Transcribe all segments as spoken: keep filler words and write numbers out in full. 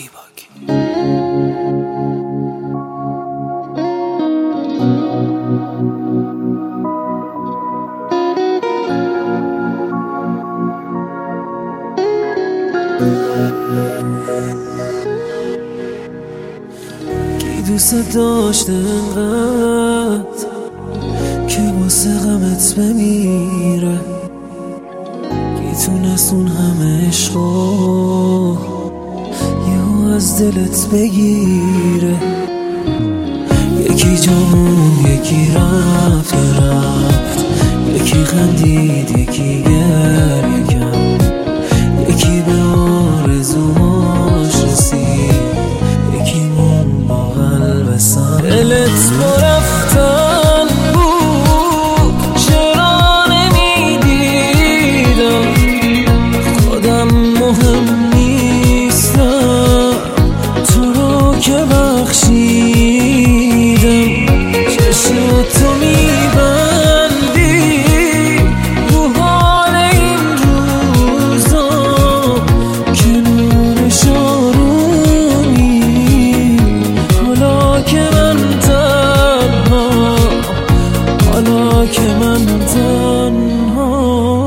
کی دوست داشته انقدر که واسه غمت بمیره، کی تونست اون همه عشقو یهو از دلت بگیره. یکی جامون یکی رفت رفت، یکی خندید یکی گریه کرد، یکی به آرزوهاش رسید، یکی مون با قلب سر. دلت با رفتن بود چرا نمیدیدم، خودم مهم نیستم تو رو که بخشیدم. چشمتو میبندی رو حال این روزا که نورش آرومی، حالا که من تنها، حالا که من تنها.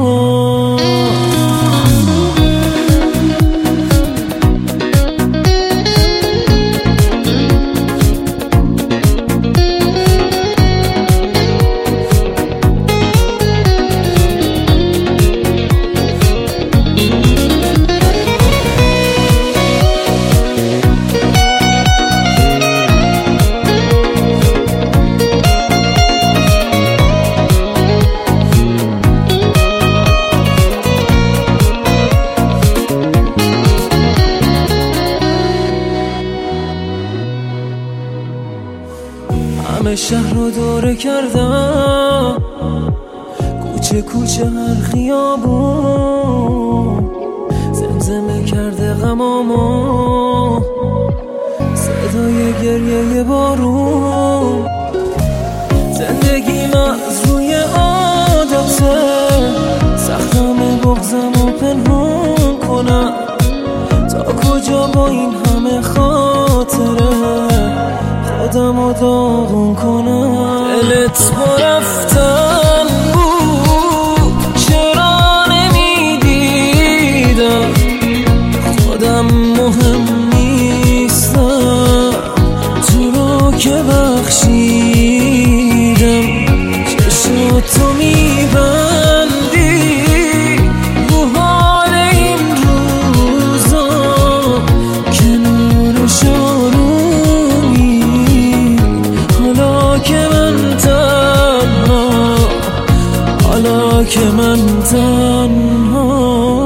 همه شهر رو دوره کردم، کوچه کوچه هر خیابون، زمزمه کرده غمامو صدای گریه بارون. زندگیم از روی عادته، سختم بغضم و پنهون کنم، تا کجا با این همه خاطره خودم رو داغون کنم. دلت با رفتن بود چرا نمیدیدم، خودم مهم نیستم تو رو که بخشیدم. چشمتو میبندی رو حال این روزا که نورش آرومی، حالا که من تنها، حالا که من تنها.